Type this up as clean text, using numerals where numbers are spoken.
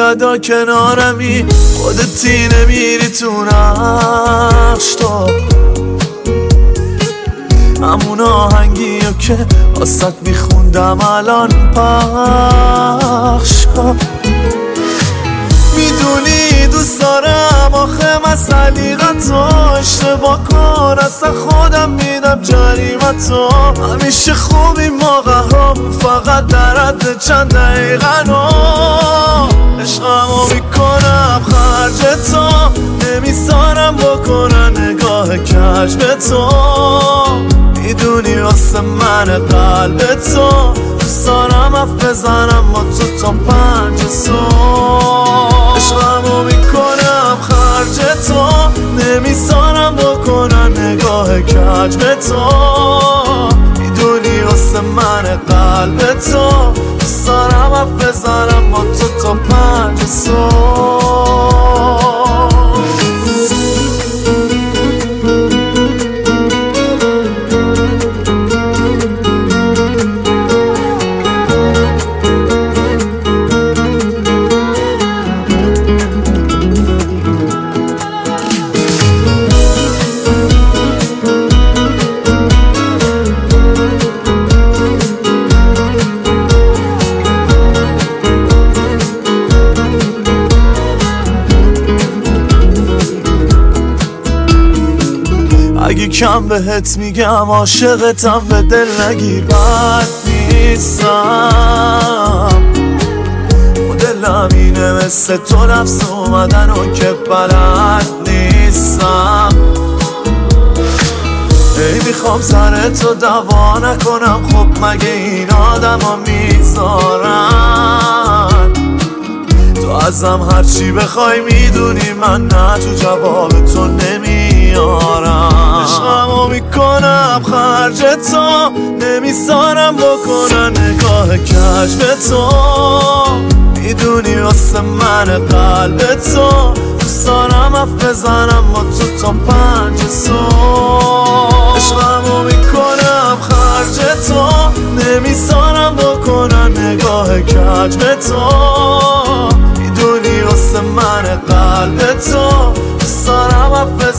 ادا کنارمی، خودتی نمیری تو نقش تو، همون آهنگیو که واسط میخوندم الان پخش کن. میدونی دوست دارم آخه من سلیقتو اشتباه کن، اصلا خودم میدم جریمتو، همیشه خوب این موقع هم فقط در حد چند دقیقه عشقمو میکنم خرج تو، نمیذارم بکنن نگاه کج به تو، میدونی واسه من قلب تو، دوست دارم اف بزنم با تو تا 5 صبح، عشقمو میکنم خرج تو، نمیذارم بکنن نگاه کج به تو، میدونی واسه من قلب تو، دوست دارم اف بزنم با تو تا 5 صبح. اگه کم بهت میگم عاشقتم به دل نگیر، بد نیستم، مدلم اینه مثل تو نفس اومدن و که بلد نیستم، ای میخوام سرتو دوا نکنم، خب مگه این آدم ها میذارن، تو ازم هرچی بخوای میدونی من نه تو جواب تو نمیارم، عشقمو میکنم خرج تو، نمیذارم بکنن نگاه کج به تو، میدونی واسه من قلب تو، دوست دارم اف بزنم با تو تا 5 صبح، عشقمو میکنم خرج تو، نمیذارم بکنن نگاه کج به تو، میدونی واسه من قلب تو، دوست دارم اف